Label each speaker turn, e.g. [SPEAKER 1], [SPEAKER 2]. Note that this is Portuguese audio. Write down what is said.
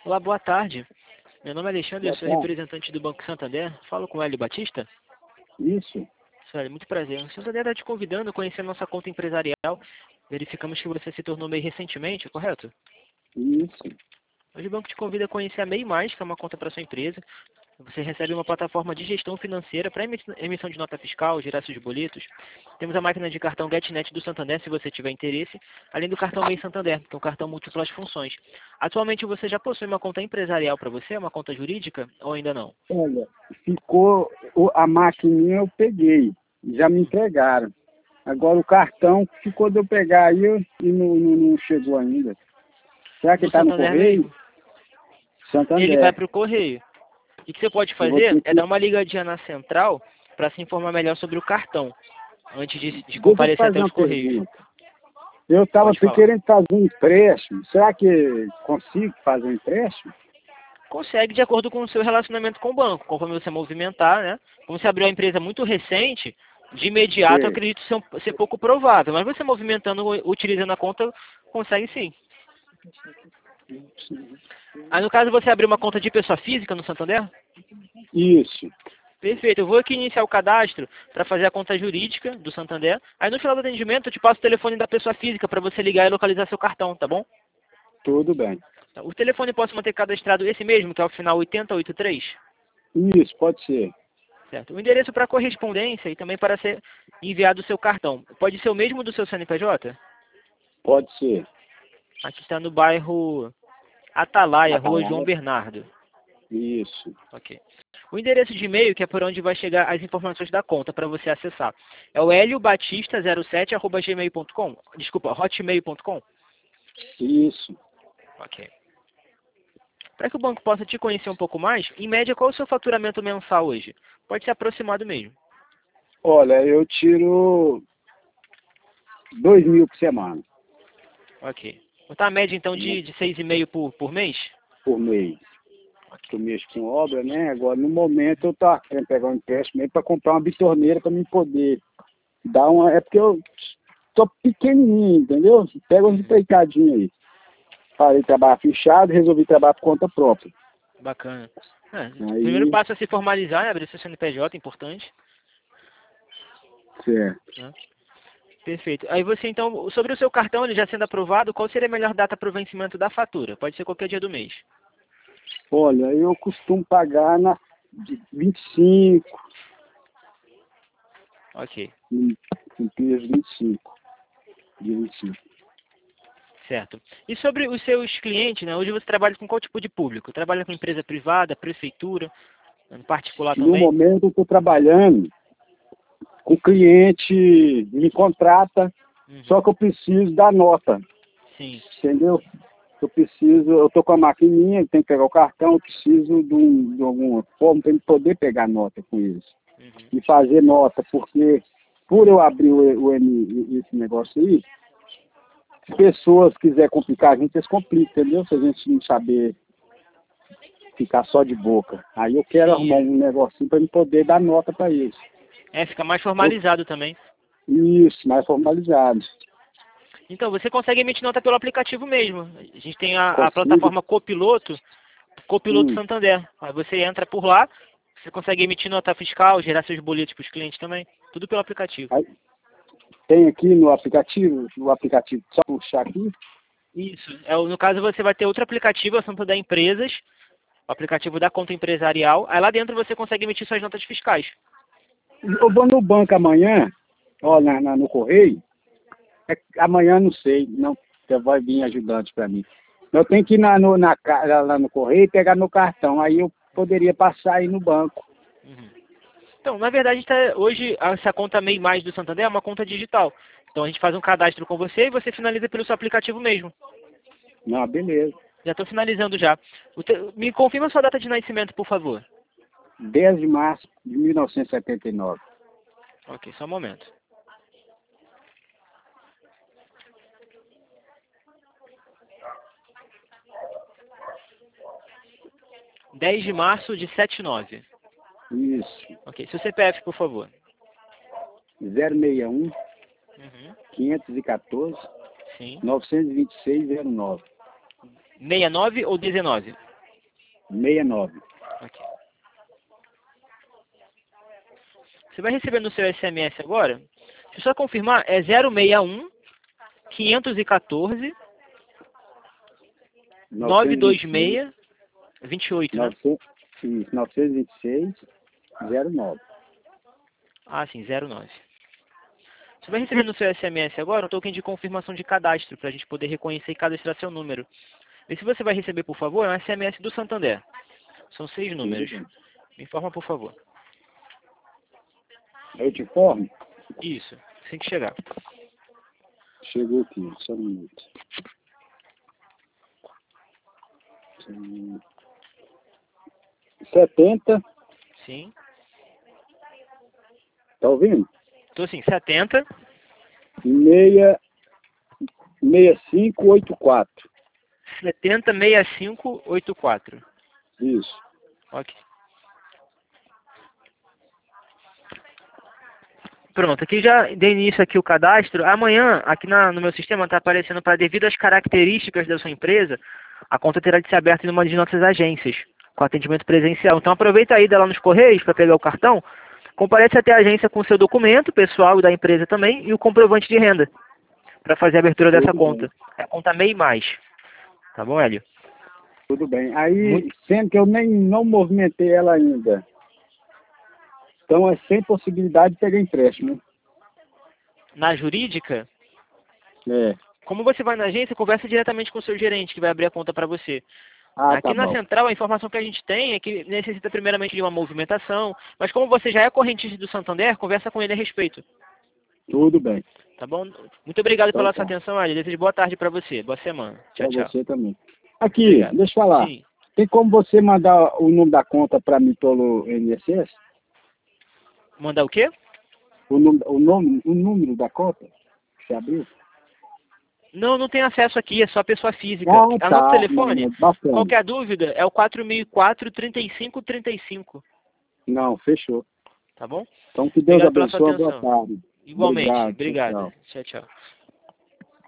[SPEAKER 1] Olá, boa tarde. Meu nome é Alexandre, eu
[SPEAKER 2] Boa
[SPEAKER 1] sou
[SPEAKER 2] tarde.
[SPEAKER 1] representante do Banco Santander. Falo com o Hélio Batista.
[SPEAKER 2] Isso,
[SPEAKER 1] Sério, muito prazer. O Santander está te convidando a conhecer a nossa conta empresarial. Verificamos que você se tornou MEI recentemente, correto?
[SPEAKER 2] isso.
[SPEAKER 1] Hoje o banco te convida a conhecer a MEI+, que é uma conta para sua empresa. Você recebe uma plataforma de gestão financeira para emissão de nota fiscal, gerar seus boletos. Temos a máquina de cartão GetNet do Santander, se você tiver interesse, além do cartão MEI Santander, que é um cartão múltiplas funções. Atualmente você já possui uma conta empresarial para você, uma conta jurídica, ou ainda não?
[SPEAKER 2] Olha, ficou a maquininha eu peguei, já me entregaram. Agora o cartão ficou de eu pegar aí e não chegou ainda. Será que
[SPEAKER 1] No
[SPEAKER 2] está no
[SPEAKER 1] Santander
[SPEAKER 2] correio?
[SPEAKER 1] mesmo. Ele vai
[SPEAKER 2] Santander.
[SPEAKER 1] para o correio. E o que você pode
[SPEAKER 2] Eu vou
[SPEAKER 1] fazer
[SPEAKER 2] ter
[SPEAKER 1] é
[SPEAKER 2] que.
[SPEAKER 1] dar uma ligadinha na central para se informar melhor sobre o cartão, antes de
[SPEAKER 2] Deixa eu te
[SPEAKER 1] comparecer
[SPEAKER 2] fazer
[SPEAKER 1] até os
[SPEAKER 2] uma
[SPEAKER 1] correios.
[SPEAKER 2] pergunta. Eu estava
[SPEAKER 1] Pode falar.
[SPEAKER 2] querendo fazer um empréstimo. Será que consigo fazer um empréstimo?
[SPEAKER 1] Consegue de acordo com o seu relacionamento com o banco, conforme você movimentar, né? Como você abriu uma empresa muito recente, de imediato eu
[SPEAKER 2] Sei.
[SPEAKER 1] acredito ser pouco provável, mas você movimentando, utilizando a conta, consegue sim. Aí no caso você abriu uma conta de pessoa física no Santander?
[SPEAKER 2] Isso.
[SPEAKER 1] Perfeito, eu vou aqui iniciar o cadastro para fazer a conta jurídica do Santander. Aí no final do atendimento eu te passo o telefone da pessoa física para você ligar e localizar seu cartão, tá bom?
[SPEAKER 2] Tudo bem.
[SPEAKER 1] O telefone posso manter cadastrado esse mesmo, que é o final 8083?
[SPEAKER 2] Isso, pode ser.
[SPEAKER 1] Certo. O endereço para correspondência e também para ser enviado o seu cartão. Pode ser o mesmo do seu CNPJ?
[SPEAKER 2] Pode ser.
[SPEAKER 1] Aqui está no bairro Atalaia, Rua João
[SPEAKER 2] Atalaia.
[SPEAKER 1] Bernardo.
[SPEAKER 2] Isso.
[SPEAKER 1] Ok. O endereço de e-mail, que é por onde vai chegar as informações da conta para você acessar, é o heliobatista07@gmail.com. Desculpa, hotmail.com.
[SPEAKER 2] Isso.
[SPEAKER 1] Ok. Para que o banco possa te conhecer um pouco mais, em média, qual é o seu faturamento mensal hoje? Pode ser aproximado mesmo.
[SPEAKER 2] Olha, eu tiro 2.000 por semana,
[SPEAKER 1] Ok. Botar a média, então, de 6,5 por mês?
[SPEAKER 2] por mês. Que eu mexo com obra, né? Agora, no momento, eu tô querendo pegar um empréstimo para comprar uma bitorneira para mim poder dar uma. É porque eu tô pequenininho, entendeu? Pega uns empreitadinhos aí. Parei de trabalhar fechado, resolvi trabalhar por conta própria.
[SPEAKER 1] Bacana. O primeiro
[SPEAKER 2] Aí,
[SPEAKER 1] passo é se formalizar, né? Abrir seu CNPJ, importante.
[SPEAKER 2] certo.
[SPEAKER 1] Né? Perfeito. Aí você, então, sobre o seu cartão, ele já sendo aprovado, qual seria a melhor data para o vencimento da fatura? Pode ser qualquer dia do mês.
[SPEAKER 2] Olha, eu costumo pagar de 25,
[SPEAKER 1] Ok.
[SPEAKER 2] em peso 25, de 25.
[SPEAKER 1] Certo. E sobre os seus clientes, né? Hoje você trabalha com qual tipo de público? Trabalha com empresa privada, prefeitura, no particular
[SPEAKER 2] No
[SPEAKER 1] também?
[SPEAKER 2] momento, eu estou trabalhando. O cliente me contrata, só
[SPEAKER 1] Uhum.
[SPEAKER 2] que eu preciso da nota,
[SPEAKER 1] Sim.
[SPEAKER 2] entendeu? Eu estou com a maquininha, tem que pegar o cartão, eu preciso de alguma forma para ele poder pegar nota com isso.
[SPEAKER 1] Uhum.
[SPEAKER 2] E fazer nota, porque por eu abrir esse negócio aí, se pessoas quiserem complicar a gente, eles complicam, entendeu? Se a gente não saber ficar só de boca. Aí eu quero
[SPEAKER 1] Sim,
[SPEAKER 2] arrumar um negocinho para me poder dar nota para eles.
[SPEAKER 1] fica mais formalizado também.
[SPEAKER 2] Isso, mais formalizado.
[SPEAKER 1] Então, você consegue emitir nota pelo aplicativo mesmo. A gente tem a
[SPEAKER 2] Consigo?
[SPEAKER 1] plataforma Copiloto
[SPEAKER 2] Hum.
[SPEAKER 1] Santander. Aí você entra por lá, você consegue emitir nota fiscal, gerar seus boletos para os clientes também. Tudo pelo aplicativo.
[SPEAKER 2] Aí, tem aqui no aplicativo, só puxar aqui.
[SPEAKER 1] Isso. No caso, você vai ter outro aplicativo, é o Santander Empresas, o aplicativo da conta empresarial. Aí lá dentro você consegue emitir suas notas fiscais.
[SPEAKER 2] Eu vou no banco amanhã, ó, no correio. Amanhã não sei, não, você vai vir ajudante para mim. Eu tenho que ir lá no correio e pegar meu cartão. Aí eu poderia passar aí no banco.
[SPEAKER 1] Uhum. Então, na verdade, hoje essa conta MEI Mais do Santander é uma conta digital. Então a gente faz um cadastro com você e você finaliza pelo seu aplicativo mesmo.
[SPEAKER 2] Não, beleza.
[SPEAKER 1] Já estou finalizando já. Me confirma sua data de nascimento, por favor.
[SPEAKER 2] 10 de março de 1979.
[SPEAKER 1] Ok, só um momento. Dez de março de 79.
[SPEAKER 2] Isso.
[SPEAKER 1] Ok, seu CPF, por favor.
[SPEAKER 2] 061
[SPEAKER 1] Uhum.
[SPEAKER 2] 514
[SPEAKER 1] Sim.
[SPEAKER 2] 926 09.
[SPEAKER 1] 69 ou 19?
[SPEAKER 2] 69.
[SPEAKER 1] Aqui. Você vai receber no seu SMS agora. Deixa eu só confirmar. É 061 514 926 28, né?
[SPEAKER 2] 926 09.
[SPEAKER 1] Ah, sim, 09. Você vai receber no seu SMS agora um token de confirmação de cadastro para a gente poder reconhecer e cadastrar seu número. E se você vai receber, por favor, é um SMS do Santander. São 6 números. Me informa, por favor.
[SPEAKER 2] Eu te informo?
[SPEAKER 1] Isso, assim que chegar.
[SPEAKER 2] Chegou aqui, só um minuto. 70.
[SPEAKER 1] Sim.
[SPEAKER 2] Tá ouvindo?
[SPEAKER 1] Tô sim, 70.
[SPEAKER 2] 6584.
[SPEAKER 1] 706584.
[SPEAKER 2] Isso.
[SPEAKER 1] Ok. Pronto, aqui já dei início aqui o cadastro. Amanhã, aqui no meu sistema, está aparecendo para devido às características da sua empresa, a conta terá de ser aberta em uma de nossas agências, com atendimento presencial. Então aproveita a ida lá nos Correios para pegar o cartão, comparece até a agência com o seu documento pessoal e da empresa também e o comprovante de renda para fazer a abertura dessa conta. É a conta MEI+. Tá bom, Hélio?
[SPEAKER 2] Tudo bem. Aí, sendo que eu nem não movimentei ela ainda, então é sem possibilidade de pegar empréstimo.
[SPEAKER 1] Na jurídica,
[SPEAKER 2] É.
[SPEAKER 1] como você vai na agência, conversa diretamente com o seu gerente que vai abrir a conta para você. Aqui
[SPEAKER 2] Tá
[SPEAKER 1] na
[SPEAKER 2] bom.
[SPEAKER 1] central, a informação que a gente tem é que necessita primeiramente de uma movimentação, mas como você já é correntista do Santander, conversa com ele a respeito.
[SPEAKER 2] Tudo bem.
[SPEAKER 1] Tá bom? Muito obrigado
[SPEAKER 2] Então,
[SPEAKER 1] pela sua atenção, Ali. Desejo boa tarde para você. Boa semana. Tchau,
[SPEAKER 2] Pra
[SPEAKER 1] tchau.
[SPEAKER 2] você também. Aqui,
[SPEAKER 1] Obrigado.
[SPEAKER 2] deixa eu falar.
[SPEAKER 1] Sim.
[SPEAKER 2] Tem como você mandar o número da conta para mim pelo INSS?
[SPEAKER 1] Mandar o quê?
[SPEAKER 2] O número da conta que você abriu?
[SPEAKER 1] Não, não tem acesso aqui, é só pessoa física.
[SPEAKER 2] Ah,
[SPEAKER 1] Anota
[SPEAKER 2] tá.
[SPEAKER 1] o telefone.
[SPEAKER 2] Não, bacana.
[SPEAKER 1] Qualquer dúvida, é o 4004-3535.
[SPEAKER 2] Não, fechou.
[SPEAKER 1] Tá bom?
[SPEAKER 2] Então, que Deus
[SPEAKER 1] Obrigado pela sua
[SPEAKER 2] abençoe. Boa
[SPEAKER 1] atenção.
[SPEAKER 2] tarde.
[SPEAKER 1] Igualmente.
[SPEAKER 2] Obrigado.
[SPEAKER 1] Obrigado.
[SPEAKER 2] Tchau.
[SPEAKER 1] Tchau, tchau.